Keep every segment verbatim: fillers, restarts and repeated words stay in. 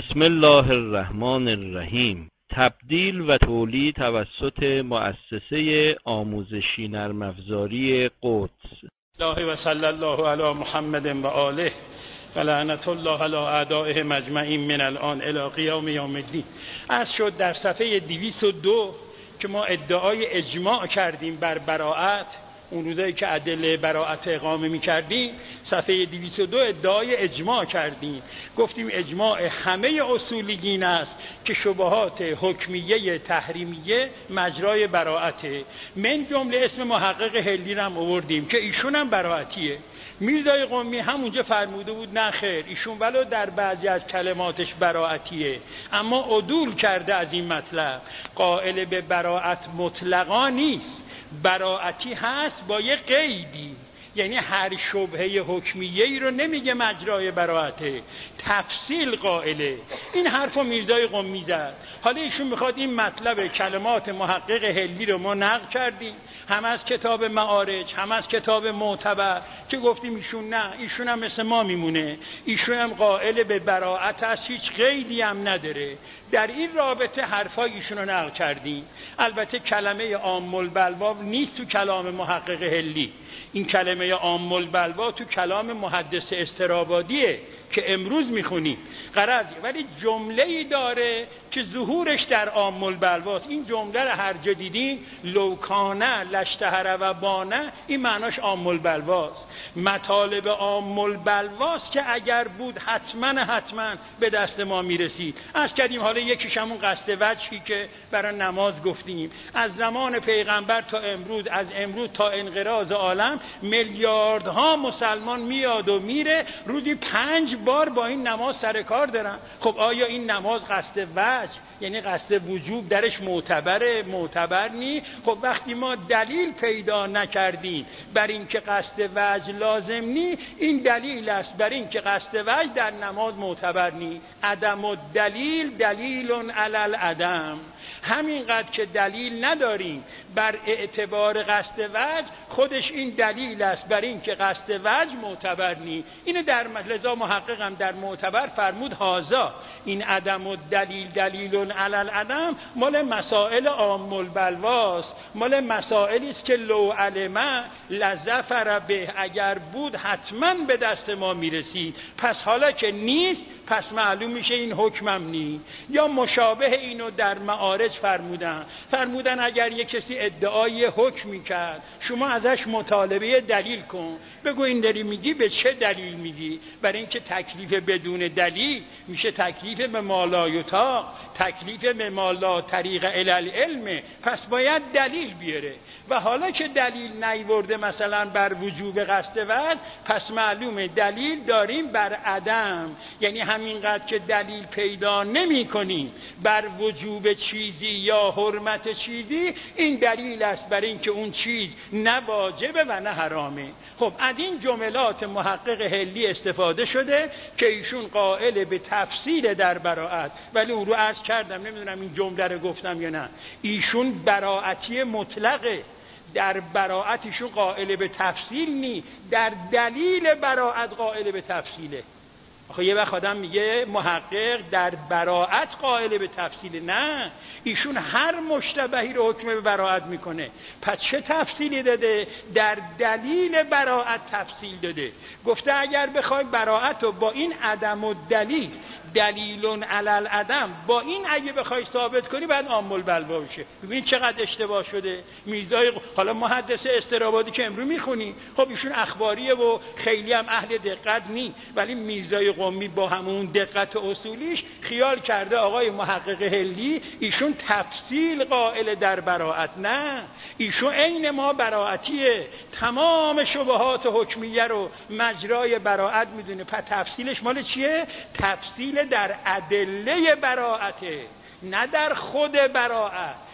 بسم الله الرحمن الرحیم. تبدیل و تولید توسط مؤسسه آموزشی نرم افزاری قدس. الله و صلی الله علی محمد و آله و لعنت الله علی اعدائه مجمعین من الان الی قیام یوم الدین. از شد در صفحه دویست و دو که ما ادعای اجماع کردیم بر براءت، اون روزایی که ادله براءت اقامه می کردیم، صفحه دویست و دو ادعای اجماع کردیم. گفتیم اجماع همه اصولیین است که شبهات حکمیه تحریمیه مجرای براءته. من جمله اسم محقق هلی هم آوردیم که ایشون هم براءتیه. میرزای قمی همونجا فرموده بود نه خیر، ایشون ولو در بعضی از کلماتش براءتیه اما عدول کرده از این مطلب. قائل به براءت مطلقا نیست، براءتی هست با یه قیدی، یعنی هر شبهه حکمیه ای رو نمیگه مجرای براءته، تفصیل قائله. این حرفو میرزای قمی زد. حالا ایشون میخواد این مطلب کلمات محقق هلی رو ما نقل کردیم، هم از کتاب معارج هم از کتاب معتبر، که گفتیم ایشون نه، ایشون هم مثل ما میمونه، ایشون هم قائل به براءت است، هیچ قیدی هم نداره. در این رابطه حرفای ایشون رو نقل کردیم. البته کلمه عام البلوا نیست تو کلام محقق هلی، این کلمه عام البلوا تو کلام محدث استرابادیه که امروز میخونیم غرض، ولی جمله‌ای داره که ظهورش در عام البلواست. این جمله رو هر جا دیدین لوکانه لشتهر و بانه، این معناش عام البلواست. مطالب عام البلواست که اگر بود حتما حتما به دست ما میرسید. از کردیم حالا یکیش همون قصد وجهی که برای نماز گفتیم. از زمان پیغمبر تا امروز، از امروز تا انقراض عالم میلیاردها مسلمان میاد و میره، روزی پنج بار با این نماز سر کار دارن. خب آیا این نماز قصد وجه یعنی قصد وجوب درش معتبره؟ معتبر نی. خب وقتی ما دلیل پیدا نکردیم بر این که قصد وجه لازم نی، این دلیل است بر این که قصد وجه در نماز معتبر نی. عدم و دلیل دلیل علی العدم. همینقدر که دلیل نداریم بر اعتبار قصد وجه، خودش این دلیل است بر این که قصد وجه معتبر نی. اینو در لذا محقق هم در معتبر فرمود هازا، این عدم و دلیل دلیل علی العدم مال مسائل عام البلواست، مال مسائلی است که لو علم لظفر به، اگر بود حتما به دست ما میرسید. پس حالا که نیست، پس معلوم میشه این حکمم نی. یا مشابه اینو در معارج فرمودن فرمودن اگر یک کسی ادعای حکمی کرد، شما ازش مطالبه دلیل کن، بگو این داری میگی به چه دلیل میگی. برای اینکه تکلیف بدون دلیل میشه تکلیف به مالایوتا، تکلیف به مالا طریق العلم، پس باید دلیل بیاره. و حالا که دلیل نیورده مثلا بر وجوب قصد وجه، پس معلومه دلیل داریم بر عدم، یعنی همینقدر که دلیل پیدا نمی کنیم بر وجوب چیزی یا حرمت چیزی، این دلیل است بر این که اون چیز نه واجبه و نه حرامه. خب از این جملات محقق هلی استفاده شده که ایشون قائل به تفصیل در براءت، ولی اون رو عرض کردم نمیدونم این جمله رو گفتم یا نه، ایشون براءتی مطلقه. در براءت ایشون قائل به تفصیل نی، در دلیل براءت قائل به تفصیله. آخه یه وقت آدم میگه محقق در براءت قائل به تفصیل، نه، ایشون هر مشتبهی رو حکم به براءت میکنه. پس چه تفصیلی داده؟ در دلیل براءت تفصیل داده. گفته اگر بخوای براءت رو با این عدم و دلیل دلیل علی العدم، با این اگه بخوای ثابت کنی بعد عام البلوا بشه. ببین چقدر اشتباه شده. میرزای حالا محدث استرابادی که امروز میخونی، خب ایشون اخباریه و خیلی هم اهل دقت نی، ولی میرزای قمی با همون دقت اصولیش خیال کرده آقای محقق هلی ایشون تفصیل قائل در براءت. نه، ایشون عین ما براءتیه، تمام شبهات حکمیه رو مجرای براءت میدونه. پس تفصیلش مال چیه؟ تفصیل در ادله براءته، نه در خود براءت.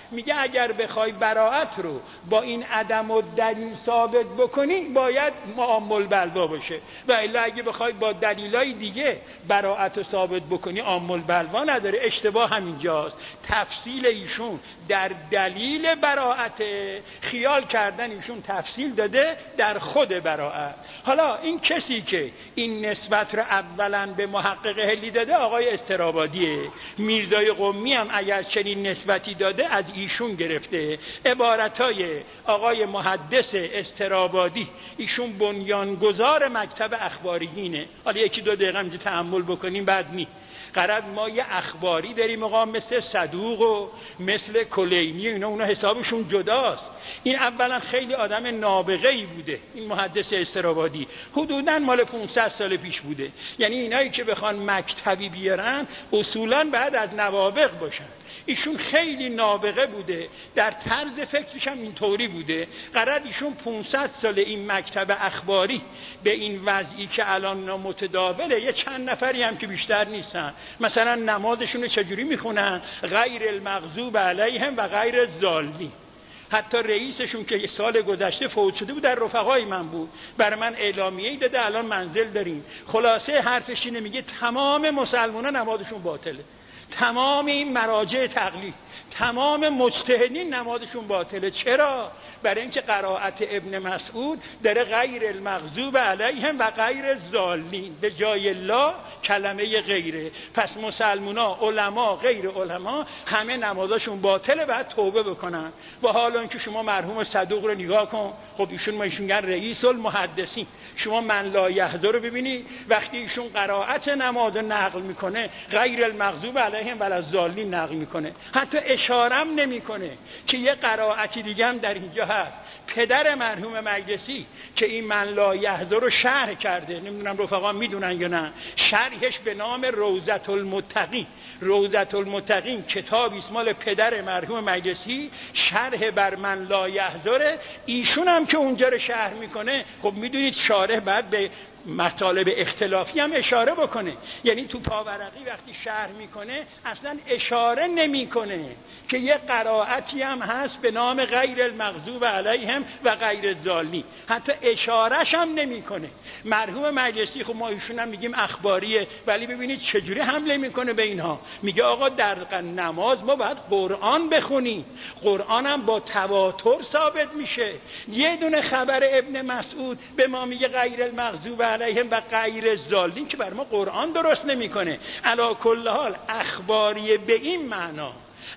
میگه اگر بخوای براءت رو با این عدم و دلیل ثابت بکنی باید معامل بلوا باشه، و الا اگه بخوای با دلیلای دیگه براءت رو ثابت بکنی عامل بلوا نداره. اشتباه همینجاست. تفصیل ایشون در دلیل براءت، خیال کردن ایشون تفصیل داده در خود براءت. حالا این کسی که این نسبت رو اولا به محقق هلی داده آقای استرابادیه. میرزای قمی هم اگر چنین نسبتی داده از ایشون گرفته. عبارتای آقای محدث استرابادی، ایشون بنیانگذار مکتب اخباریینه. حالا یکی دو دقیقه اینجا تأمل بکنیم بعد نی. قرار ما یه اخباری داریم آقا مثل صدوق و مثل کلینی، اینا اونا حسابشون جداست. این اولا خیلی آدم نابغه‌ای بوده این محدث استرابادی، حدوداً مال پانصد سال پیش بوده. یعنی اینایی که بخوان مکتبی بیارن اصولاً بعد از نوابغ باشن. ایشون خیلی نابغه بوده، در طرز فکرش هم اینطوری بوده. قرار ایشون پانصد سال این مکتب اخباری به این وضعی که الان متداوله، یه چند نفری هم که بیشتر نیستن، مثلا نمازشون رو چجوری میخونن؟ غیر المغضوب علیهم و غیر الضالین. حتی رئیسشون که یه سال گذشته فوت شده بود در رفقای من بود، برای من اعلامیه‌ای داده الان منزل داریم. خلاصه حرفش اینه، میگه تمام مسلمانان نمازشون باطله، تمام این مراجع تقلید، تمام مجتهدین نمازشون باطله. چرا؟ برای اینکه قرائت ابن مسعود داره غیر المغضوب علیهم و غیر الضالین، به جای لا کلمه غیره. پس مسلمونا، علما، غیر علما، همه نمازشون باطله، بعد توبه بکنن. و حالا اینکه شما مرحوم صدوق رو نگاه کن، خب ایشون ما ایشون گن رئیس المحدثین. شما من لا یحضر رو ببینی، وقتی ایشون قرائت نماز رو نقل میکنه غیر المغضوب علیهم و الضالین نقل میکنه، حتی اشارم نمیکنه که یه قرائتی دیگه هم در اینجا هست. پدر مرحوم مجلسی که این من لا یحضر رو شرح کرده، نمیدونم رفقا میدونن یا نه، شرحش به نام روضة المتقین. روضة المتقین کتابی است مال پدر مرحوم مجلسی، شرح بر من لا یحضر. ایشون هم که اونجا رو شرح میکنه، خب میدونید شارح بعد به مطالب اختلافی هم اشاره بکنه. یعنی تو پاورقی وقتی شرح میکنه اصلا اشاره نمیکنه که یه قرائتی هم هست به نام غیر المغضوب علیهم و غیر الضالین، حتی اشارهش هم نمیکنه. مرحوم مجلسی، خب ما ایشون هم میگیم اخباریه، ولی ببینید چجوری حمله میکنه به اینها. میگه آقا در نماز ما باید قرآن بخونیم، قرآن هم با تواتر ثابت میشه. یه دونه خبر ابن مسعود به ما میگه غیر المغضوب علیهم و غیر الضالین که بر ما قرآن درست نمیکنه. علی کل حال اخباری به این معنا،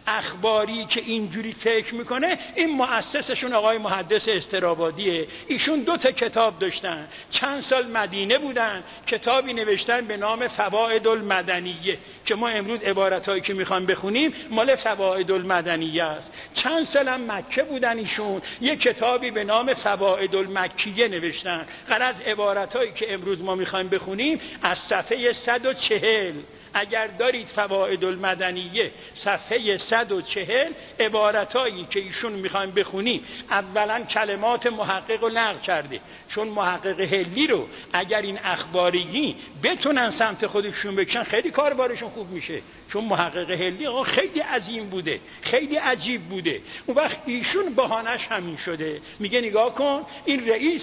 اخباری که اینجوری فکر میکنه، این مؤسسشون آقای محدث استرابادیه. ایشون دو تا کتاب داشتن، چند سال مدینه بودن، کتابی نوشتن به نام فوائد المدنیه که ما امروز عبارتایی که میخوام بخونیم مال فوائد المدنیه است. چند سال هم مکه بودن ایشون، یک کتابی به نام فوائد المکیه نوشتن. غرض عبارتایی که امروز ما میخوایم بخونیم از صفحه صد و چهل، اگر دارید فوائد المدنیه صفحه صد و چهل، عبارتایی که ایشون میخوایم بخونی، اولا کلمات محقق رو نقل کرده. چون محقق هلی رو اگر این اخباریی بتونن سمت خودشون بکشن خیلی کاربارشون خوب میشه. چون محقق هلی آقا خیلی عظیم بوده، خیلی عجیب بوده. اون وقت ایشون بهانش همین شده، میگه نگاه کن این رئیس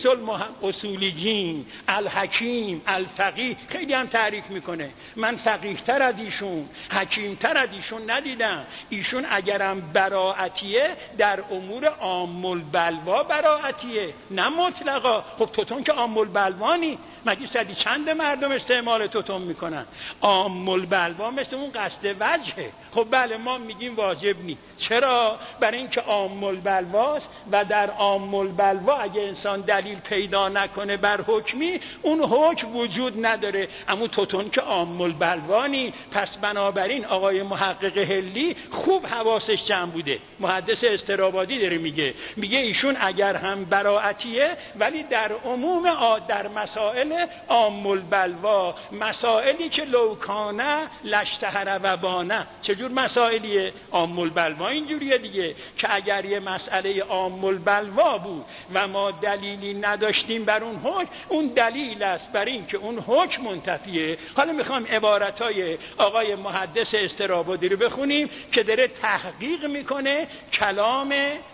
الاصولیین الحکیم الفقیه، خیلی هم تعریف میکنه. من فقیه تر از ایشون، حکیم تر از ایشون ندیدم. ایشون اگرم براعتیه در امور عام البلوا براعتیه، نه مطلقا. خب توتون که عام البلوانی، مگه صدی چند مردم استعمال توتون میکنن؟ عام البلوا مثل اون قصد وجهه. خب بله ما میگیم واجب نی. چرا؟ برای اینکه عام البلواست و در عام البلوا اگه انسان دلیل پیدا نکنه بر حکمی، اون حکم وجود نداره. اما توتون که عام البلوانی، پس بنابراین آقای محقق هلی خوب حواسش جمع بوده. محدث استرابادی داره میگه، میگه ایشون اگر هم براعتیه ولی در عموم در مسائل عام البلوا، مسائلی که لوکانه لشتهر وبانه. چجور مسائلیه؟ عام البلوا اینجوریه دیگه که اگر یه مسئله عام البلوا بود و ما دلیلی نداشتیم بر اون حکم، اون دلیل است بر این که اون حکم منتفیه. حالا میخوام عبارتای های آقای محدث استرابادی رو بخونیم که داره تحقیق میکنه کلام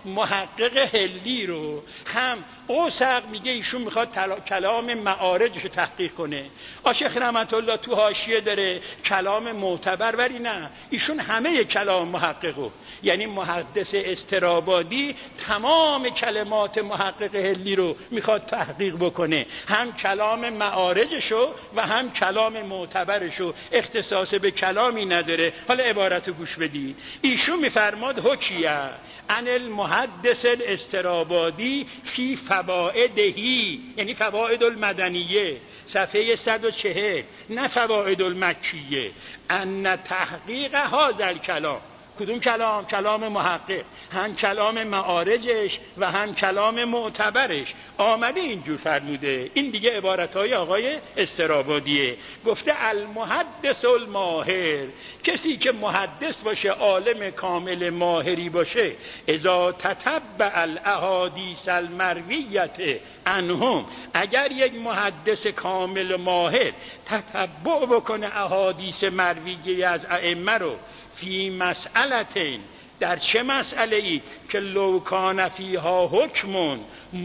محقق حلی رو. هم اوسق میگه ایشون میخواد تلا... کلام معارجش رو تحقیق کنه. آشیخ رحمت الله تو حاشیه داره کلام معتبر، ولی نه، ایشون همه کلام محققو، یعنی محدث استرابادی تمام کلمات محقق حلی رو میخواد تحقیق بکنه، هم کلام معارجشو و هم کلام معتبرشو، اختصاص به کلامی نداره. حالا عبارت رو گوش بدید. ایشون میفرماد حکیه عن المحدث الاسترابادی فی فوائدهی، یعنی فوائد المدنیه، صفحه صد و چهل، نه فوائد المکیه، ان تحقیق هذا الکلام. کدوم کلام؟ کلام محقق، هم کلام معارجش و هم کلام معتبرش آمده اینجور فرموده. این دیگه عبارتهای آقای استرابادیه. گفته المحدث الماهر، کسی که محدث باشه، عالم کامل ماهری باشه، اذا تتبع الاحادیث المرویه عنهم، اگر یک محدث کامل ماهر تتبع بکنه احادیث مرویه از ائمه رو، فی مسئلتین، در چه مسئله ای که لو کان فیها حکم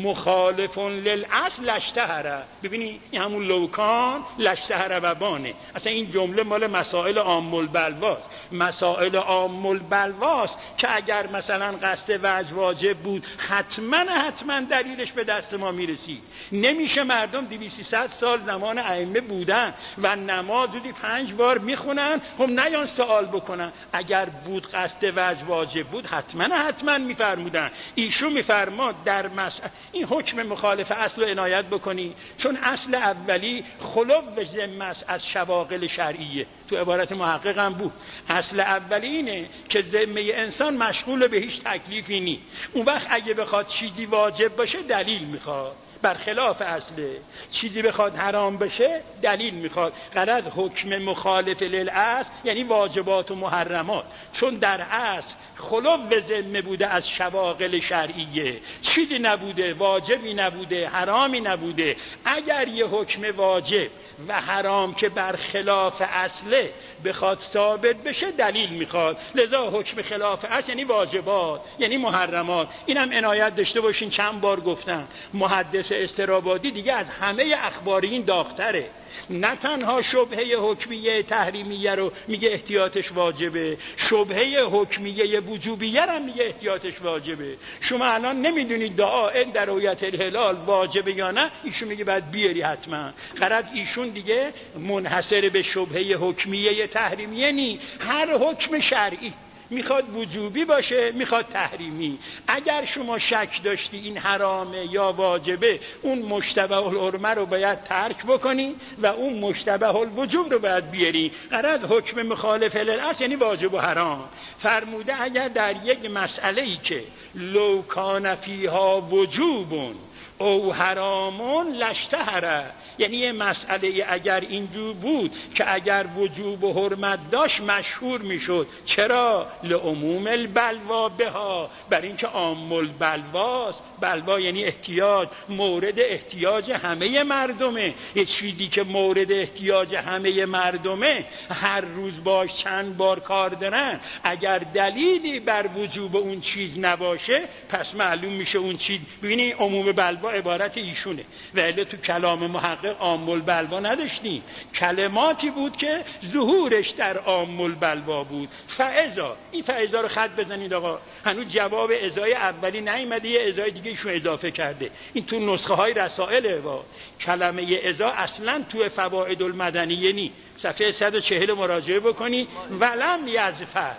مخالف للاصل اشتهره. ببینی این همون لو کان لاشتهره و بانه. اصلا این جمله مال مسائل عام البلواست. مسائل عام البلواست که اگر مثلا قصد وجه واجب بود حتما حتما دلیلش به دست ما میرسید. نمیشه مردم دویست سیصد سال زمان ائمه بودن و نماز روزی پنج بار میخونن، هم نیان سوال بکنن. اگر بود قصد وجه واجب بود حتما حتما میفرمودن. ایشون میفرماد در مسئله این حکم مخالف اصل رو عنایت بکنی، چون اصل اولی خلو ذمه است از شواغل شرعیه. تو عبارت محقق هم بود اصل اولی اینه که ذمه انسان مشغول به هیچ تکلیفی نی. اون وقت اگه بخواد چیزی واجب باشه دلیل میخواد، برخلاف اصله. چیزی بخواد حرام بشه دلیل میخواد. غرض حکم مخالف للاصل یعنی واجبات و محرمات، چون در اصل خلو ذمه بوده از شواغل شرعیه، چیزی نبوده، واجبی نبوده، حرامی نبوده. اگر یه حکم واجب و حرام که برخلاف اصله بخواد ثابت بشه دلیل میخواد. لذا حکم خلاف اصل یعنی واجبات، یعنی محرمات. اینم عنایت داشته باشین، چند بار گفتم محدث استرابادی دیگه از همه اخبارین داغ‌تره. نه تنها شبهه حکمیه تحریمیه رو میگه احتیاطش واجبه، شبهه حکمیه وجوبیه رو میگه احتیاطش واجبه. شما الان نمیدونید دعا ان در رؤیت الهلال واجبه یا نه، ایشون میگه باید بیاری حتما. غرض ایشون دیگه منحصر به شبهه حکمیه تحریمیه نی، هر حکم شرعی میخواد وجوبی باشه میخواد تحریمی. اگر شما شک داشتی این حرامه یا واجبه، اون مشتبه الحرمه رو باید ترک بکنی و اون مشتبه الوجوب رو باید بیاری. غرض حکم مخالف للاصل یعنی واجب و حرام. فرموده اگر در یک مسئله ای که لو کان فیها وجوبون او حرامون لاشتهره، یعنی یه مسئله اگر اینجور بود که اگر وجوب و حرمت داشت مشهور میشد. چرا؟ لعموم البلوا بها، بر اینکه عام البلواست. بلوا یعنی احتیاج، مورد احتیاج همه مردمه. یه چیزی که مورد احتیاج همه مردمه، هر روز باش چند بار کار دارن، اگر دلیلی بر وجوب اون چیز نباشه پس معلوم میشه اون چیز. ببینید عموم بلوا عبارت ایشونه، ولی تو کلام محقق عام البلوا نداشتیم. کلماتی بود که ظهورش در عام البلوا بود. فاذا، این فاذا رو خط بزنید آقا، هنوز جواب ازای اولی نیامده، یه ازای دیگه ایشون اضافه کرده. این تو نسخه های رسائل با کلمه ازا اصلا تو فوائد المدنیه نی. صفحه صد و چهل مراجعه بکنی. ولم یزفر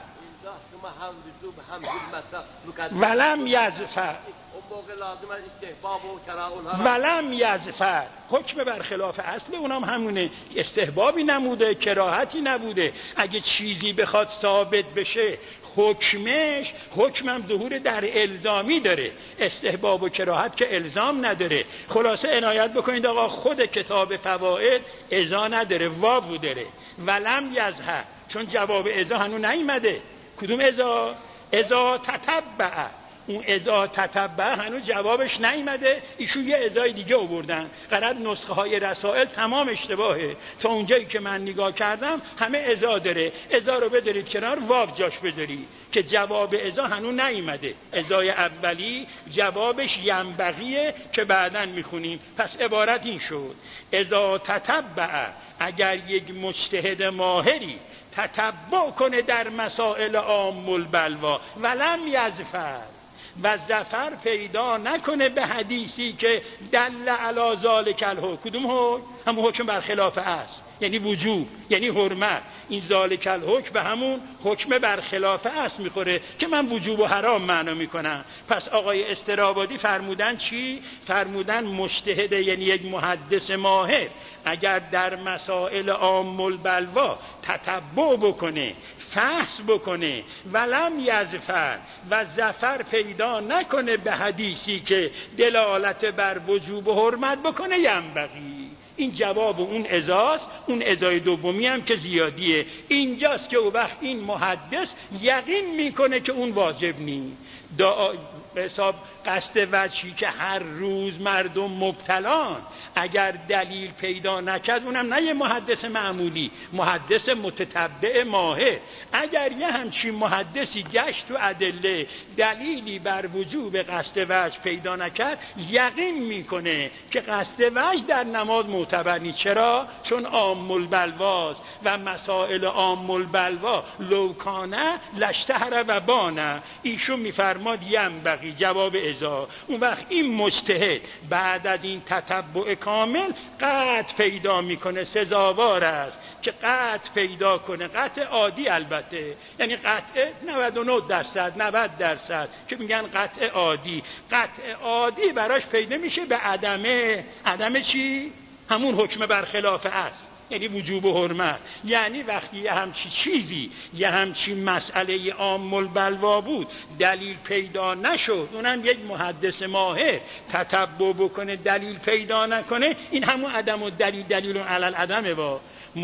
ولم یزفر ولم یزفر، حکم برخلاف اصل اونم همونه. استحبابی نموده، کراهتی نبوده. اگه چیزی بخواد ثابت بشه حکمش، حکمم ظهور در الزامی داره، استحباب و کراهت که الزام نداره. خلاصه عنایت بکنید آقا، خود کتاب فوائد ازا نداره، واو داره. ولم یزهر، چون جواب ازا هنوز نیامده. کدوم ازا؟ ازا تتبع، اون اذا تتبع هنوز جوابش نیامده، ایشون یه اذای دیگه آوردن. قرار نسخه های رسائل تمام اشتباهه. تا اونجایی که من نگاه کردم همه اذا داره. اذا رو بذارید کنار، واو جاش بذاری که جواب اذا هنوز نیامده. اذای اولی جوابش ینبغیه که بعداً میخونیم. پس عبارت این شد: اذا تتبع، اگر یک مجتهد ماهری تتبع کنه در مسائل عام البلوا، ولم یظفر، و ظفر پیدا نکنه به حدیثی که دل علی ذالک الحکم. کدوم حکم؟ همون حکم برخلاف است، یعنی وجوب، یعنی حرمت. این ذالک الحکم به همون حکم برخلاف است میخوره که من وجوب و حرام معنا میکنم. پس آقای استرابادی فرمودن چی؟ فرمودن مجتهد، یعنی یک محدث ماهر، اگر در مسائل عام البلوا تتبع بکنه، فحص بکنه، ولم یظفر، و ظفر پیدا نکنه به حدیثی که دلالت بر وجوب و حرمت بکنه، ینبغی. این جواب اون ازاست. اون ازای دومی هم که زیادیه اینجاست که او وقت این محدث یقین میکنه که اون واجب نی. به حساب قصد وجهی که هر روز مردم مبتلان، اگر دلیل پیدا نکرد، اونم نه یه محدث معمولی، محدث متتبع ماهر، اگر یه همچین محدثی گشت تو ادله دلیلی بر وجوب قصد وجه پیدا نکرد، یقین میکنه که قصد وجه در نماز معتبر نیست. چرا؟ چون عام البلواست و مسائل عام البلوا لوکانه لشتهر و بانه. ایشون میفرماد ینبغی، جواب ازا. اون وقت این مجتهد بعد از این تتبع کامل قطع پیدا میکنه، سزاوار است که قطع پیدا کنه، قطع عادی البته، یعنی قطع نود و نه درصد نود درصد که میگن قطع عادی. قطع عادی براش پیدا میشه به عدمه. عدمه چی؟ همون حکم برخلاف است، یعنی وجوب و حرمت. یعنی وقتی یه همچی چیزی، یه همچی مسئله عام البلوا بود، دلیل پیدا نشد، اونم یک محدث ماهر تتبع بکنه دلیل پیدا نکنه، این همون عدم و دلیل دلیل علی العدمه. با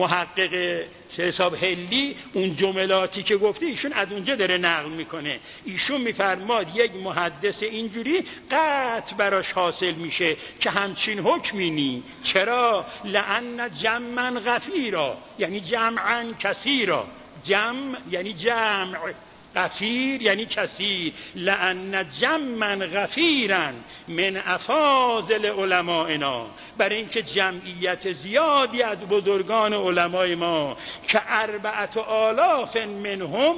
محقق حساب هلی اون جملاتی که گفته ایشون از اونجا داره نقل میکنه. ایشون میفرماد یک محدث اینجوری قطع براش حاصل میشه که همچین حکمی نی. چرا؟ لأن جمعا غفیرا، یعنی جمعا کثیرا. جمع یعنی جمع، غفیر یعنی کثیر. لأن جمعا غفیرا من افاضل علمائنا، برای اینکه جمعیت زیادی از بزرگان علمای ما که اربعت آلاف منهم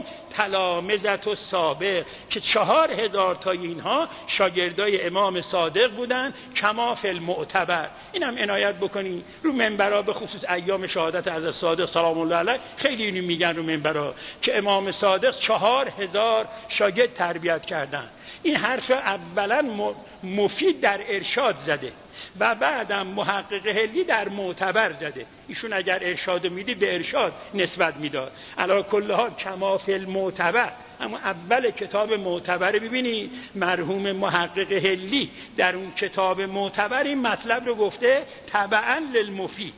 تلامذت السابق، که چهار هزار تا اینها شاگردای امام صادق بودن، کما فی المعتبر. اینم عنایت بکنی رو منبرها، به خصوص ایام شهادت حضرت صادق سلام الله علیه خیلی اینو میگن رو منبرها که امام صادق چهار هزار شاگرد تربیت کردن. این حرف اولا مفید در ارشاد زده و بعدم محقق هلی در معتبر زده. ایشون اگر ارشاد میدی به ارشاد نسبت میداد. علی کل حال کما فی المعتبر، اما اول کتاب معتبر ببینید مرحوم محقق هلی در اون کتاب معتبر این مطلب رو گفته تبعا للمفید.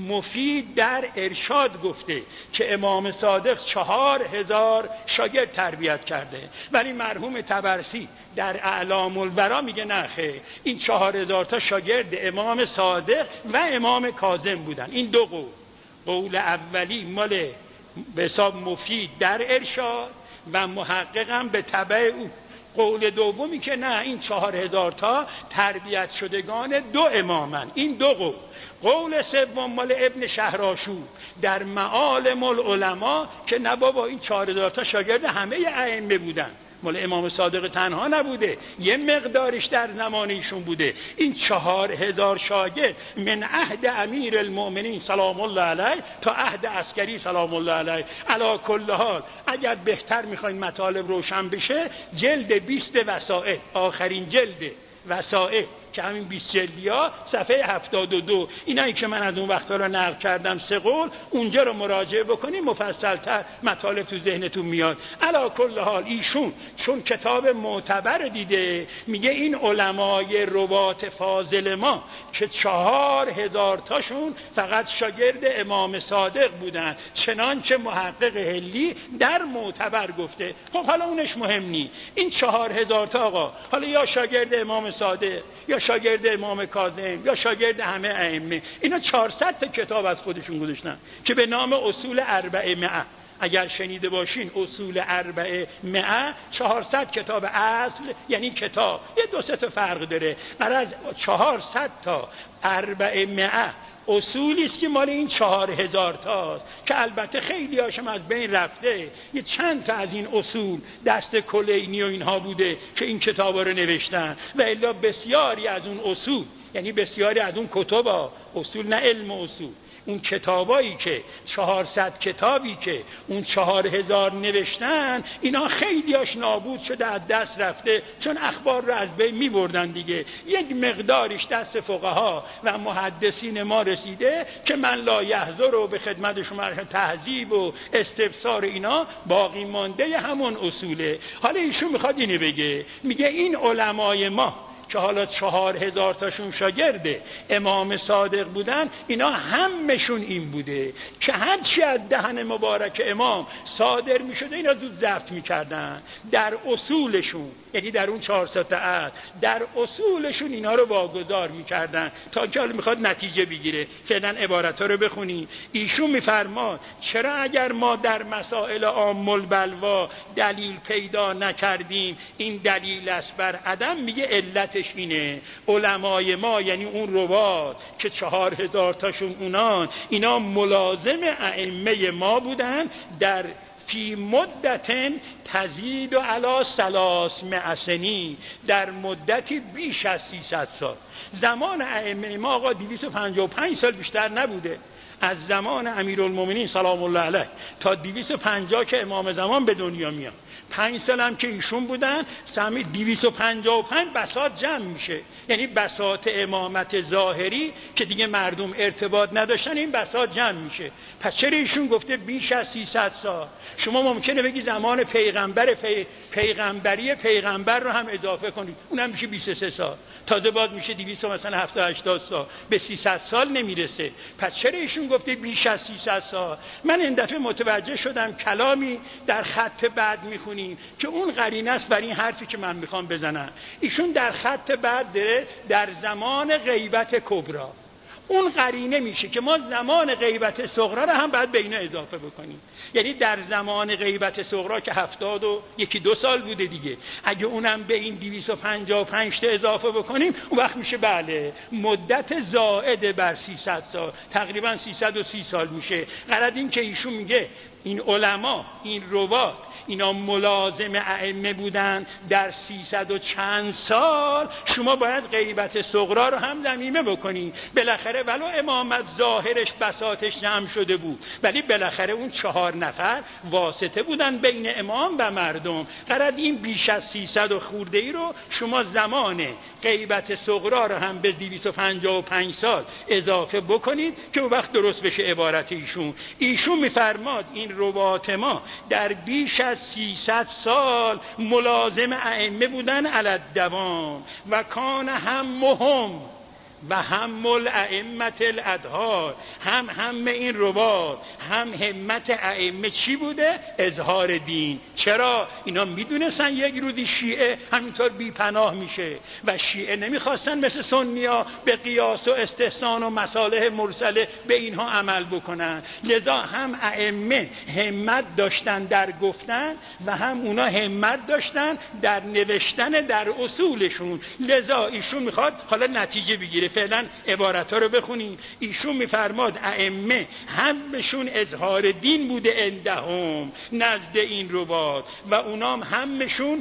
مفید در ارشاد گفته که امام صادق چهار هزار شاگرد تربیت کرده، ولی مرحوم طبرسی در اعلام البرا میگه نه خیر، این چهار هزار تا شاگرد امام صادق و امام کاظم بودن. این دو قول، قول اولی مال به حساب مفید در ارشاد و محققم به تبع او. قول دومی که نه، این چهار هزار تا تربیت شدگان دو امامن. این دو قول. قول سوم مال ابن شهرآشوب در معالم العلماء که نه بابا، این چهار هزار تا شاگرد همه ائمه بودن، مال امام صادق تنها نبوده، یه مقدارش در زمان ایشون بوده. این چهار هزار شاگرد من عهد امیر المؤمنین سلام الله علیه تا عهد عسکری سلام الله علیه. علی کل حال اگر بهتر میخواین مطالب روشن بشه، جلد بیست وسائل، آخرین جلد وسائل که همین بیست جلدیا صفحه هفتاد و دو، اینایی که من از اون وقتا رو نقل کردم سه قول، اونجا رو مراجعه بکنید مفصل‌تر مطالب تو ذهنتون میاد. علی کل حال ایشون چون کتاب معتبر دیده، میگه این علمای روات فاضل ما که چهار هزار تاشون فقط شاگرد امام صادق بودن، چنانچه محقق هلی در معتبر گفته. خب حالا اونش مهم نی، این چهار هزار تا آقا حالا یا شاگرد امام صادق یا شاگرد امام کاظم یا شاگرد همه ائمه، اینا چهارصد تا کتاب از خودشون گذاشتن که به نام اصول اربعه مئه. اگر شنیده باشین اصول اربعه مئه چهارصد کتاب اصل، یعنی کتاب یه دو سه تا فرق داره، از چهارصد تا اربعه مئه اصولی است که مال این چهار هزار تاست که البته خیلی هاشم از بین رفته. یه چند تا از این اصول دست کلینی و اینها بوده که این کتابا رو نوشتن، و الا بسیاری از اون اصول، یعنی بسیاری از اون کتابا، اصول نه علم اصول، اون کتابایی که چهارصد کتابی که اون چهار هزار نوشتن، اینا خیلیاش نابود شده، از دست رفته، چون اخبار رو از بین می بردن دیگه. یک مقدارش دست فقها و محدثین ما رسیده که من لا یحضر رو به خدمت شما تهذیب و استفسار اینا باقی مانده همون اصوله. حالا ایشون میخواد اینه بگه، میگه این علمای ما که حالا چهار هزار تاشون شاگرد امام صادق بودن، اینا همشون این بوده که هرچی از دهن مبارک امام صادر می شده اینا زود ضبط می کردن در اصولشون، یعنی در اون چهارصد تا اصل در اصولشون اینا رو واگذار می کردن تا که حالا میخواد نتیجه بگیره. فعلا عبارت ها رو بخونی. ایشون میفرماد چرا اگر ما در مسائل عام البلوا دلیل پیدا نکردیم، این دلیل است بر عدم. میگه علت اینه علمای ما، یعنی اون روات که چهار هزار تاشون اونان، اینا ملازم ائمه ما بودن در فی مدت تزید و علی ثلاثمائة سنین، در مدتی بیش از سیصد سال. زمان ائمه ما آقا دویست و پنجاه و پنج سال بیشتر نبوده. از زمان امیرالمومنین سلام الله علیه تا دویست و پنجاه که امام زمان به دنیا میاد، پنج سال هم که ایشون بودن، سمی دویست و پنجاه و پنج بساط جمع میشه، یعنی بساط امامت ظاهری که دیگه مردم ارتباط نداشتن، این بساط جمع میشه. پس چرا ایشون گفته بیش از سیصد سال؟ شما ممکنه بگی زمان پیغمبر پی... پیغمبری پیغمبر رو هم اضافه کنید، اونم میشه بیست و سه سال، تازه باز میشه دویست مثلا هفتاد هشتاد سال، به سیصد سال نمیرسه. پس چرا ایشون گفته بیش از سیصد سال؟ من این دفعه متوجه شدم کلامی در خط بعد میخونیم که اون قرینه است بر این حرفی که من میخوام بزنم. ایشون در خط بعد داره در زمان غیبت کبری، اون قرینه میشه که ما زمان غیبت صغرا رو هم باید به اینا اضافه بکنیم. یعنی در زمان غیبت صغرا که هفتاد و یکی دو سال بوده دیگه، اگه اونم به این دویست و پنجاه و پنج تا اضافه بکنیم، اون وقت میشه بله مدت زائد بر سیصد سال، تقریبا سیصد و سی سال میشه. غرض این که ایشون میگه این علما، این روات، اینا ملازم ائمه بودن در سیصد و چند سال، شما باید غیبت صغرا رو هم ضمیمه بکنی. بالاخره ولو امامت ظاهرش بساطش جمع شده بود، ولی بالاخره اون چهار نفر واسطه بودن بین امام و مردم. غرض این بیش از سیصد و خورده ای رو شما زمان غیبت صغرا رو هم به دویست و پنجاه و پنج سال اضافه بکنید که اون وقت درست بشه عبارت ایشون. ایشون میفرماد این روات ما در بیش از سیصد سال ملازم ائمه بودن علی الدوام و کان هم مهم و هم الائمه الادهار، هم هم این روات هم همت ائمه چی بوده؟ اظهار دین. چرا؟ اینا میدونستن یک روزی شیعه همینطور بی پناه میشه و شیعه نمیخواستن مثل سنیا به قیاس و استحسان و مصالح مرسله به اینها عمل بکنن، لذا هم ائمه همت داشتن در گفتن و هم اونا همت داشتن در نوشتن در اصولشون. لذا ایشون میخواد حالا نتیجه بگیره. فعلا عبارت ها رو بخونیم. ایشون میفرماد ائمه همشون اظهار دین بوده عندهم، نزد این روات، و اونام همشون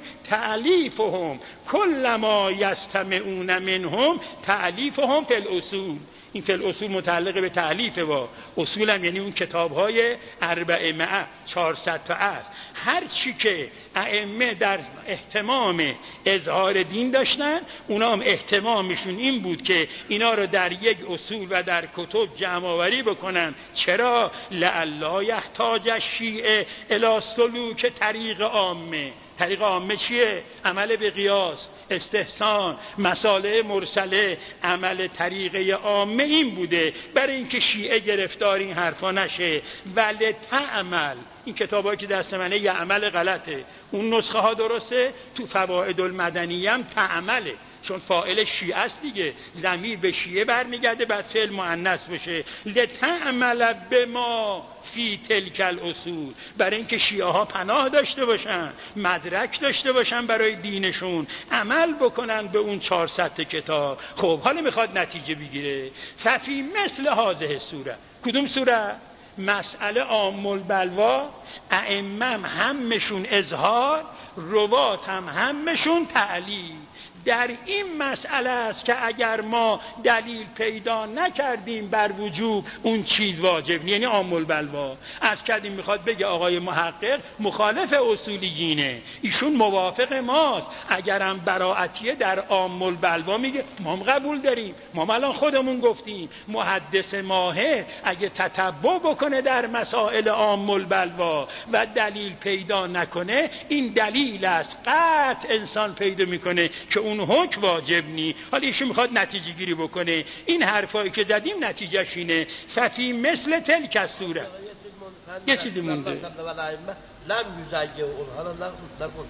تألیفهم کل ما یستمعون منهم تألیفهم فی الاصول. این فل اصول متعلق به تألیف و اصول هم یعنی اون کتاب‌های اربعه مئه چهارصد تا است. هر چی که ائمه در اهتمام اظهار دین داشتن، اونا هم اهتمامشون این بود که اینا رو در یک اصول و در کتب جمع آوری بکنن. چرا؟ لعلا یحتاج الشیعه الی سلوک طریق عامه. طریق عامه چیه؟ عمل به قیاس، استحسان، مساله مرسله. عمل طریقه عامه این بوده برای اینکه شیعه گرفتار این حرفا نشه. ولی تعمل، این کتابایی که دست منه یه عمل غلطه، اون نسخه ها درسته، تو فواید المدنیه هم تعمله، چون فاعل شیعه است دیگه، ضمیر به شیعه برمیگرده بعد فعل مؤنث بشه. لتعمل بما فی تلک الاصول، برای اینکه شیعه ها پناه داشته باشن، مدرک داشته باشن برای دینشون، عمل بکنن به اون چهارصد کتاب. خب حالا میخواد نتیجه بگیره. ففی مثل هذه سوره، کدوم سوره؟ مسئله عام البلوا، ائمه همشون اظهار، روات هم همشون تعلیل. در این مسئله است که اگر ما دلیل پیدا نکردیم بر وجوب اون چیز واجب، یعنی عام البلوا. از کردیم میخواد بگه آقای محقق مخالف اصولیینه، ایشون موافق ماست. اگرم براعتیه در عام البلوا میگه ما هم قبول داریم. ما الان خودمون گفتیم محدث ماهر اگه تتبع بکنه در مسائل عام البلوا و دلیل پیدا نکنه، این دلیل است قطع انسان پیدا میکنه که اون حکم واجب نی. حالا ایشون میخواد نتیجه گیری بکنه. این حرفایی که زدیم نتیجهش اینه. ففی مثل تلک السوره. یه چیزی مونده. لم یزجه اونها نکن.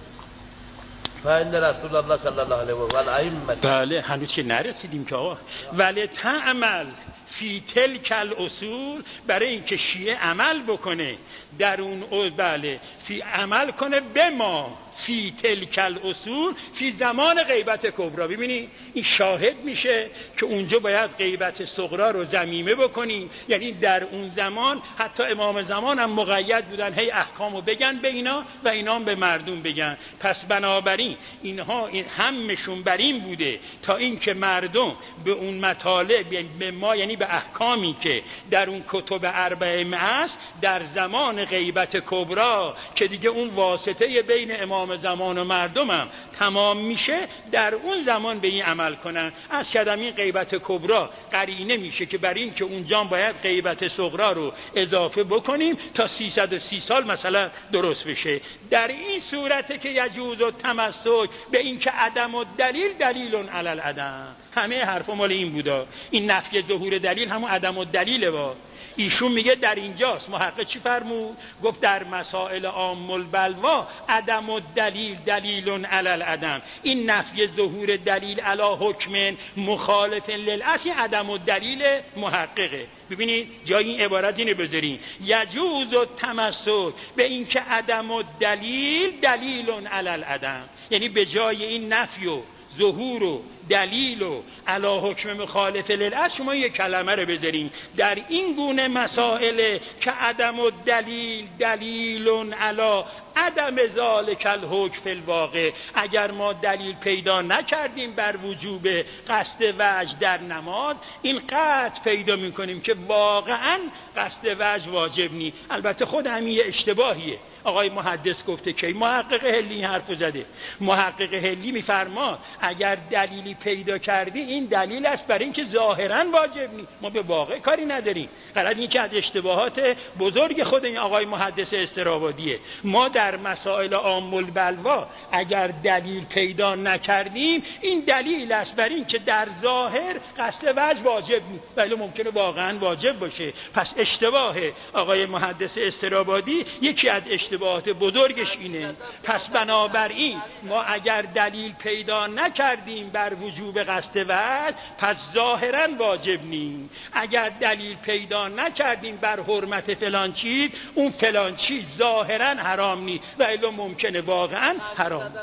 فإن رسول الله صلی الله علیه و آله. بله هنوز که نرسیدیم که آقا. ولی تعمل فی تلک الاصول، برای اینکه شیعه عمل بکنه در اون، بله فی عمل کنه به ما فی تلک الاصول فی زمان غیبت کبرا. ببینی این شاهد میشه که اونجا باید غیبت صغرا رو ضمیمه بکنی، یعنی در اون زمان حتی امام زمان هم مقید بودن هی احکامو بگن به اینا و اینا هم به مردم بگن. پس بنابراین اینها این همشون بر این بوده تا اینکه مردم به اون مطالب، یعنی به ما، یعنی به احکامی که در اون کتب اربعه مئه است در زمان غیبت کبرا که دیگه اون واسطه بین امام زمان و مردمم تمام میشه، در اون زمان به این عمل کنن. از کردم این غیبت کبرا قرینه میشه که برای این که اونجا باید غیبت صغرا رو اضافه بکنیم تا سیصد و سی سال مثلا درست بشه. در این صورته که یجوز و تمسک به این که عدم و دلیل دلیلون علی العدم. همه حرف مال این بودا. این نفی ظهور دلیل همون عدم و دلیله. با ایشون میگه در اینجاست. محقق چی فرمود؟ گفت در مسائل عام البلوا عدم و دلیل دلیلون علی العدم. این نفی ظهور دلیل علی حکم مخالف للاصل عدم و دلیل محققه. ببینید جای این عبارت اینو بذارین، یجوز و تمسک به این که عدم و دلیل دلیلون علی العدم، یعنی به جای این نفی و ظهور و دلیل و علی حکم مخالف للاصل شما یک کلمه رو بذارین. در این گونه مسائل که عدم و دلیل دلیلون علی عدم ذالک الحکم فی الواقع، اگر ما دلیل پیدا نکردیم بر وجوب قصد وجه در نماز، این قطع پیدا میکنیم که واقعا قصد وجه واجب نی. البته خود همین یه اشتباهیه. آقای محدث گفته که محقق هلی این حرفو زده. محقق هلی میفرما اگر دلیلی پیدا کردی این دلیل است برای اینکه ظاهرا واجب نی، ما به واقع کاری نداریم. غلط این که از اشتباهات بزرگ خود این آقای محدث استرابادیه. ما در مسائل عام البلوا اگر دلیل پیدا نکردیم این دلیل است برای اینکه در ظاهر قصد وجه واجب نی، ولی ممکنه واقعا واجب باشه. پس اشتباه آقای محدث استرابادی یکی از اشتباهات بزرگش اینه. پس بنابراین ما اگر دلیل پیدا نکردیم بر وجوب قصد وجه پس ظاهرا واجب نیم. اگر دلیل پیدا نکردیم بر حرمت فلان چیز، اون فلان چیز ظاهرا حرام نی و الا ممکنه واقعا حرام. دلیل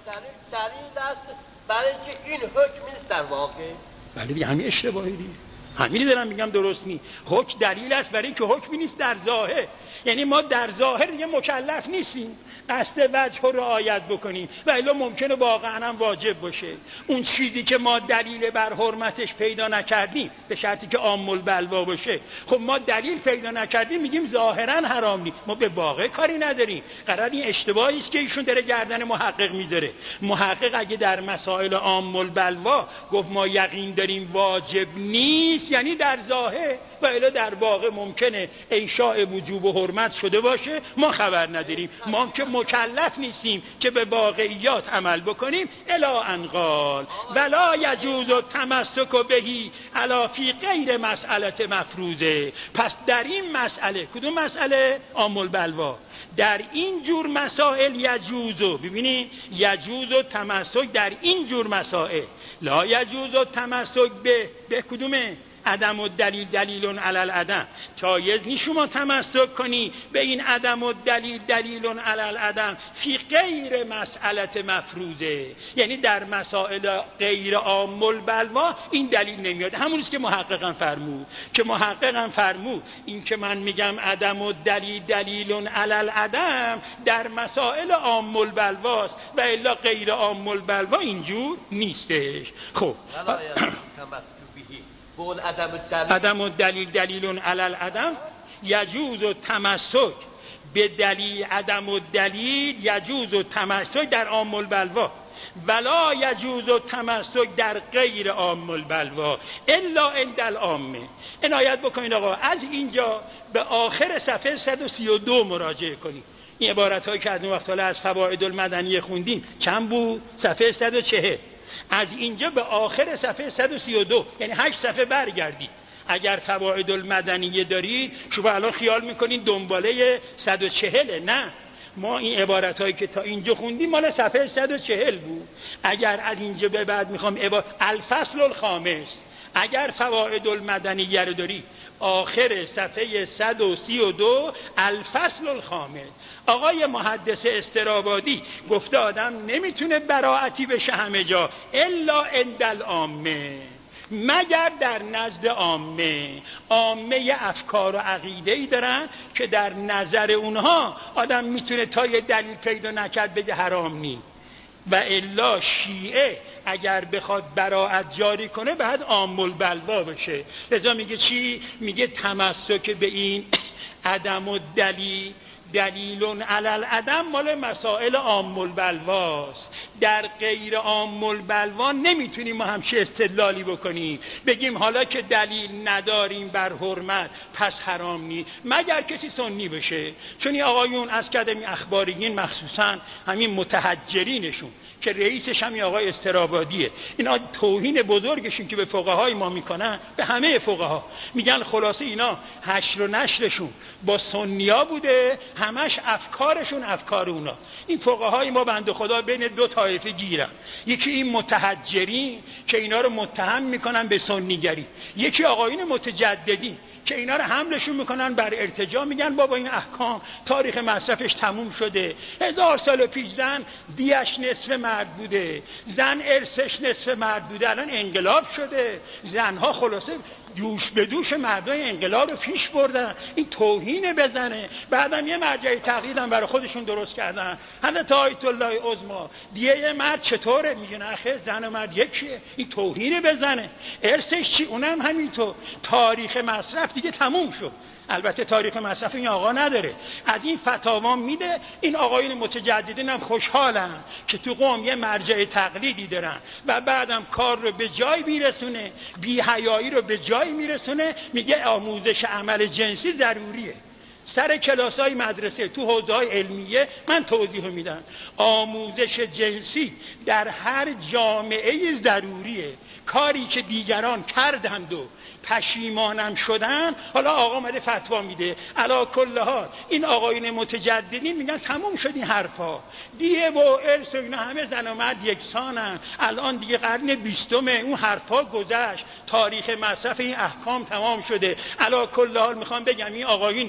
است برای اینکه این حکم نیست در واقع. بله دیگه همین اشتباهی دیگه. همین دارم میگم درست نیست. حکم دلیل است برای اینکه حکمی نیست در ظاهر، یعنی ما در ظاهر دیگه مکلف نیستیم قصد وجه رو رعایت بکنیم و الا ممکنه واقعا هم واجب باشه. اون چیزی که ما دلیل بر حرمتش پیدا نکردیم به شرطی که عام البلوا باشه، خب ما دلیل پیدا نکردیم میگیم ظاهرا حرام نیست، ما به واقع کاری نداریم. قرار این اشتباهی است که ایشون داره گردن محقق میذاره. محقق اگه در مسائل عام البلوا گفت ما یقین داریم واجب نیست، یعنی در ظاهر، و الا در واقع ممکنه انشاء وجوب و حرمت شده باشه، ما خبر نداریم. ما که مکلف نیستیم که به واقعیات عمل بکنیم. الا ان قال ولا یجوز التمسک بهی الا فی غیر مسئله مفروضه. پس در این مسئله، کدوم مسئله؟ عام البلوا، در این جور مسائل یجوزو، ببینید یجوزو تمسک در این جور مسائل، لا یجوزو تمسک به به کدومه؟ عدم و دلیل دلیلون علی العدم. جایز نیست شما تمسک کنی به این عدم و دلیل دلیلون علی العدم فی غیر مسئله مفروضه، یعنی در مسائل غیر عام البلوا این دلیل نمیاد. همونیه که محققاً فرمود، که محققاً فرمود این که من میگم عدم و دلیل دلیلون علی العدم در مسائل عام البلواست و الا غیر عام البلوا اینجور نیستش. خب عدم الدلیل دلیلون علی العدم یجوز التمسک به دلیل، عدم الدلیل یجوز التمسک در عام البلوا ولا یجوز التمسک در غیر عام البلوا الا عند العامه. عنایت بکنید آقا، از اینجا به آخر صفحه صد و سی و دو مراجعه کنید. این عبارت هایی که از اون وقت از فواید المدنیه خوندیم چند بود؟ صفحه صد و چهل. از اینجا به آخر صفحه صد و سی و دو، یعنی هشت صفحه برگردید. اگر فواید المدنیه دارید شما الان خیال میکنین دنباله صد و چهل، نه، ما این عبارت هایی که تا اینجا خوندیم مال صفحه صد و چهل بود. اگر از اینجا به بعد میخوام عبارت الفصل الخامس، اگر فواید المدنیه رو داری آخر صفحه صد و سی و دو الفصل الخامس، آقای محدث استرابادی گفته آدم نمیتونه براعتی بشه همه جا الا عند العامه، مگر در نزد عامه. عامه افکار و عقیده‌ای دارن که در نظر اونها آدم میتونه تا یه دلیل پیدا نکرد بگه حرام نیست، و الا شیعه اگر بخواد براعت جاری کنه بعد عام البلوا بشه. لذا میگه چی؟ میگه تمسک به این عدم الدلیل دلیلون علی العدم مال مسائل عام البلواست. در غیر عام البلوا نمیتونیم ما همچه استدلالی بکنیم بگیم حالا که دلیل نداریم بر حرمت پس حرام نی، مگر کسی سنی بشه. چون این آقایون از کدمی اخباریین مخصوصا همین متحجرینشون که رئیسش همین آقای استرابادیه، اینا توهین بزرگشون که به فقهای ما میکنن، به همه فقها میگن خلاصه اینا حشر و نشرشون با سنیا بوده، همش افکارشون افکار اونا. این فقهای ما بنده خدا بین دو طایفه گیرن، یکی این متحجرین که اینا رو متهم میکنن به سنیگری، یکی آقایون متجددین که اینا رو حملشون میکنن بر ارتجاع، میگن بابا این احکام تاریخ مصرفش تموم شده، هزار سال پیش زن دیش نصف مرد بوده، زن ارثش نصف مرد بوده، الان انقلاب شده، زنها خلاصه دوش به دوش مردای انقلاب رو پیش بردن. این توهین بزنه. بعدم یه مرجع تقلید هم برای خودشون درست کردن، حضرت آیت الله عظما، دیگه مرد چطوره؟ میگن آخه زن و مرد یکیه. این توهین بزنه. ارثش چی؟ اونم همینطور. تاریخ مصرف دیگه تموم شد. البته تاریخ مصرف این آقا نداره، از این فتاوا میده. این آقایون متجددین هم خوشحالن که تو قوم یه مرجع تقلیدی دارن و بعدم کار رو به جای میرسونه، بی حیایی رو به جای میرسونه. میگه آموزش عمل جنسی ضروریه. سر کلاسای مدرسه تو حوزه‌های علمیه من توضیح میدم، آموزش جنسی در هر جامعه ضروریه. کاری که دیگران کردند و پشیمانم شدن، حالا آقا اومده فتوا میده. علا کل حال این آقایون متجددین میگن تموم شد این حرفا، دیه و ارث و اینا همه زن و مرد یکسانن، الان دیگه قرن بیستمه، اون حرفا گذشت، تاریخ مصرف این احکام تمام شده. علا کل حال میخوام بگم این آقایون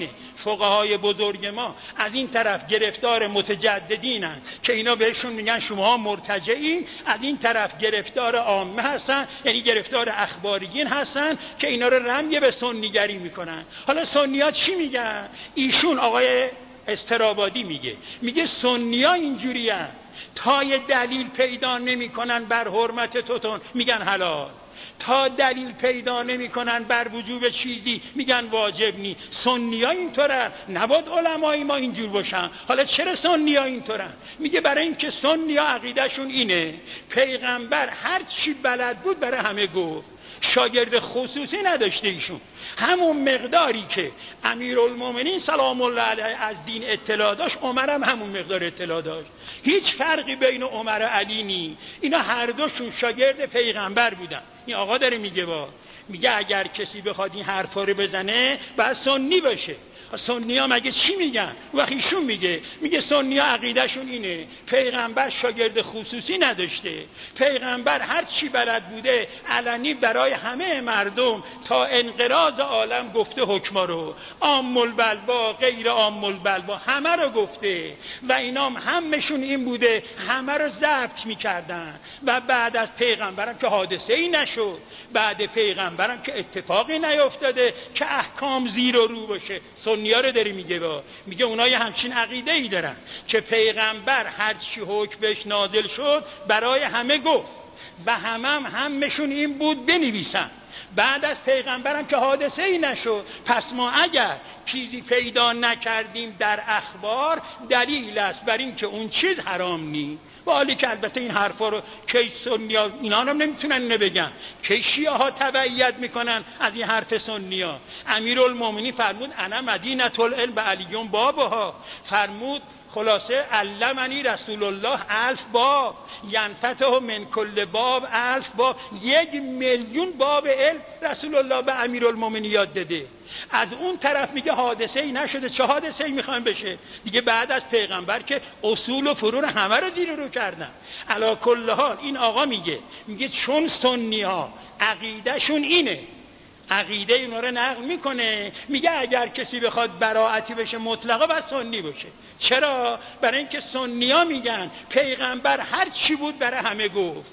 فقهای بزرگ ما از این طرف گرفتار متجددینن که اینا بهشون میگن شما مرتجعین، از این طرف گرفتار عامه هستن یعنی گرفتار اخباریین هستن که اینا رو رمی به سنیگری میکنن. حالا سنی‌ها چی میگن؟ ایشون آقای استرابادی میگه میگه سنی‌ها اینجوریه تا یه دلیل پیدا نمیکنن بر حرمت توتون میگن حلال، تا دلیل پیدا نمیکنن بر وجوب چیزی میگن واجب نی. سنی‌ها اینطورن، نباید علمای ما اینجور باشن. حالا چرا سنی‌ها اینطورن؟ میگه برای اینکه سنی‌ها عقیدهشون اینه پیغمبر هر چی بلد بود برای همه گفت، شاگرد خصوصی نداشته ایشون. همون مقداری که امیرالمومنین سلام الله علیه از دین اطلاع داشت، عمر هم همون مقدار اطلاع داشت. هیچ فرقی بین عمر و علی نی. اینا هر دوشون شاگرد پیغمبر بودن. این آقا داره میگه با میگه اگر کسی بخواد این حرفا رو بزنه باید سنی باشه. سنی ها مگه چی میگن؟ وقتی ایشون میگه میگه سنی ها عقیدهشون اینه پیغمبر شاگرد خصوصی نداشته، پیغمبر هر چی بلد بوده علنی برای همه مردم تا انقراض عالم گفته حکما رو، عام البلوا غیر عام البلوا همه رو گفته و اینام همشون این بوده همه رو ضبط میکردن. و بعد از پیغمبرم که حادثه ای نشد، بعد پیغمبرم که اتفاقی نیفتاده که احکام زیر و رو باشه. سنی‌ها رو داره میگه با میگه اونها یه همچین عقیده ای دارن که پیغمبر هر چی حکم بهش نازل شد برای همه گفت و همم هم همشون این بود بنویسن. بعد از پیغمبرم که حادثه ای نشد، پس ما اگر چیزی پیدا نکردیم در اخبار دلیل است بر این که اون چیز حرام نی. و حالی که البته این حرفا رو که سنی‌ها اینا هم نمیتونن اینو بگن که شیعه ها تبعیت میکنن از این حرف سنی‌ها. امیرالمومنین فرمود انا مدینة العلم علیون بابها، فرمود خلاصه علمنی رسول الله الف باب ینفتح من کل باب الف باب، یک میلیون باب علم رسول الله به امیرالمومنین یاد داده. از اون طرف میگه حادثه ای نشده، چه حادثه ای میخوایم بشه دیگه؟ بعد از پیغمبر که اصول و فروع همه رو زیر رو کردن. علی کل حال این آقا میگه میگه چون سنی ها عقیدهشون اینه، عقیده اینا رو نقل میکنه، میگه اگر کسی بخواد براعتی بشه مطلقا باید سنی باشه. چرا؟ برای اینکه سنی ها میگن پیغمبر هر چی بود برای همه گفت،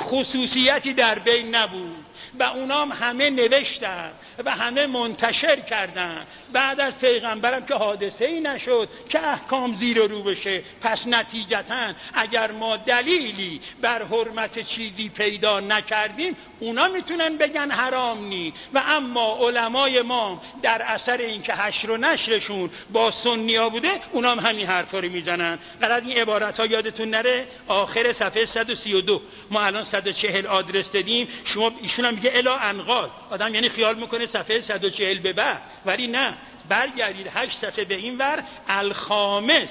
خصوصیتی در بین نبود و اونام همه نوشتن و همه منتشر کردن. بعد از پیغمبرم که حادثه ای نشد که احکام زیر و رو بشه. پس نتیجتاً اگر ما دلیلی بر حرمت چیزی پیدا نکردیم اونا میتونن بگن حرام نی. و اما علمای ما در اثر اینکه حشر و نشرشون با سنیا بوده اونام همین حرفا رو میزنن. قرار این عبارت ها یادتون نره، آخر صفحه صد و سی و دو ما الان صد و چهل آدرس دادیم، شما ایشون هم میگه الا انقال. آدم یعنی خیال میکنه صفحه صد و چهل به بعد، ولی نه، برگردید هشت صفحه به این ور الخامس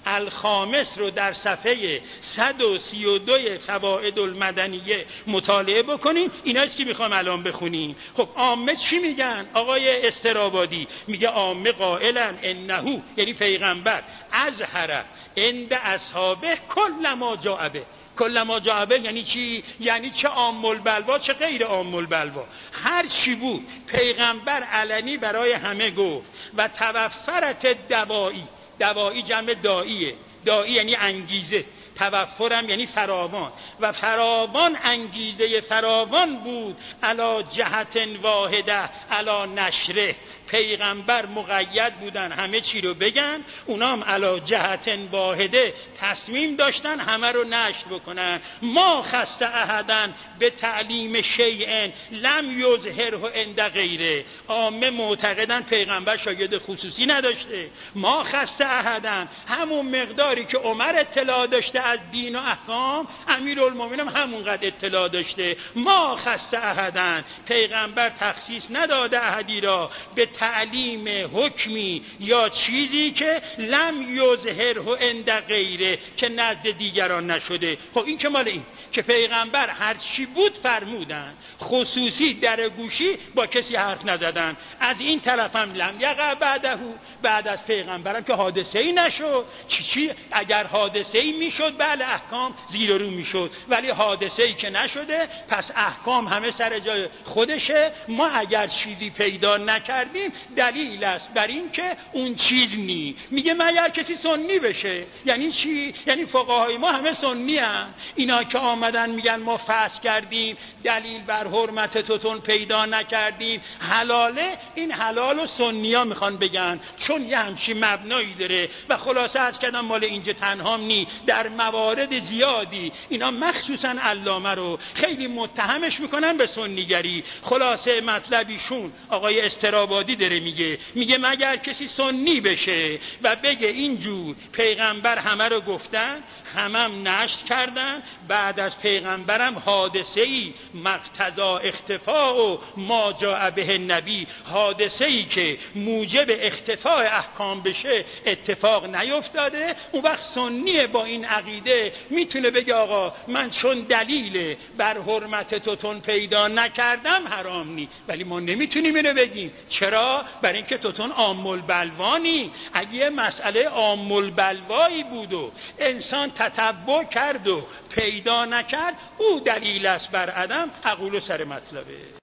الخامس رو در صفحه صد و سی و دو فوائد المدنیه مطالعه بکنین. ایناست که میخوام الان بخونیم. خب عامه چی میگن؟ آقای استرابادی میگه عامه قائلن انهو، یعنی پیغمبر اظهر عند اصحابه کل ما جاء به. کل ما جاء به یعنی چی؟ یعنی چه عام البلوا چه غیر عام البلوا، هر چی بود پیغمبر علنی برای همه گفت. و توفرت دوایی، دوایی جمع داییه، دایی یعنی انگیزه، توفرم یعنی فراوان، و فراوان انگیزه فراوان بود علا جهت واحده علا نشره. پیغمبر مقید بودن همه چی رو بگن، اونام علا جهت واحده تصمیم داشتن همه رو نشر بکنن. ما خص احدن به تعلیم شیء لم یظهره عند غیره. عامه معتقدن پیغمبر شاگرد خصوصی نداشته. ما خص احدن همون مقداری که عمر اطلاع داشته از دین و احکام، امیرالمومنین همونقدر اطلاع داشته. ما خص احدن، پیغمبر تخصیص نداده احدی را به تعلیم حکمی یا چیزی که لم یظهره عند غیره، که نزد دیگران نشده. خب این که مال این که پیغمبر هر چی بود فرمودن، خصوصی در گوشی با کسی حرف نزدن. از این طرف هم لم یقع بعده، بعد از پیغمبرم که حادثه ای نشد. چی چی اگر حادثه‌ای میشد بله احکام زیر و رو میشد، ولی حادثه‌ای که نشده پس احکام همه سر جای خودشه. ما اگر چیزی پیدا نکردیم دلیل است بر این که اون چیز نی. میگه مگر کسی سنی بشه. یعنی چی؟ یعنی فقهای ما همه سنی هستند. اینا که آمدن میگن ما فحص کردیم دلیل بر حرمت توتون پیدا نکردیم حلاله، این حلال و سنی ها میخوان بگن چون یه همچین مبنایی داره. و خلاصه از کردم مال اینجا تنها نی، در موارد زیادی اینا مخصوصا علامه رو خیلی متهمش میکنن به سنیگری. خلاصه مطلبیشون آقای استرابادی داره میگه میگه مگر کسی سنی بشه و بگه اینجور پیغمبر همه رو گفتن همم نشر کردن، بعد از پیغمبرم حادثه‌ای مقتضا اختفاء و ما جاء به نبی، حادثه‌ای که موجب اختفاء احکام بشه اتفاق نیفتاده، اون وقت سنی با این عقیده میتونه بگه آقا من چون دلیل بر حرمت توتون پیدا نکردم حرام نی. ولی ما نمیتونیم اینو بگیم. چرا؟ برای اینکه توتون عام البلوانی. اگه یه مسئله عام البلوایی بود و انسان تتبع کرد و پیدا نکرد او دلیل است بر عدم. اقول سر مطلبه.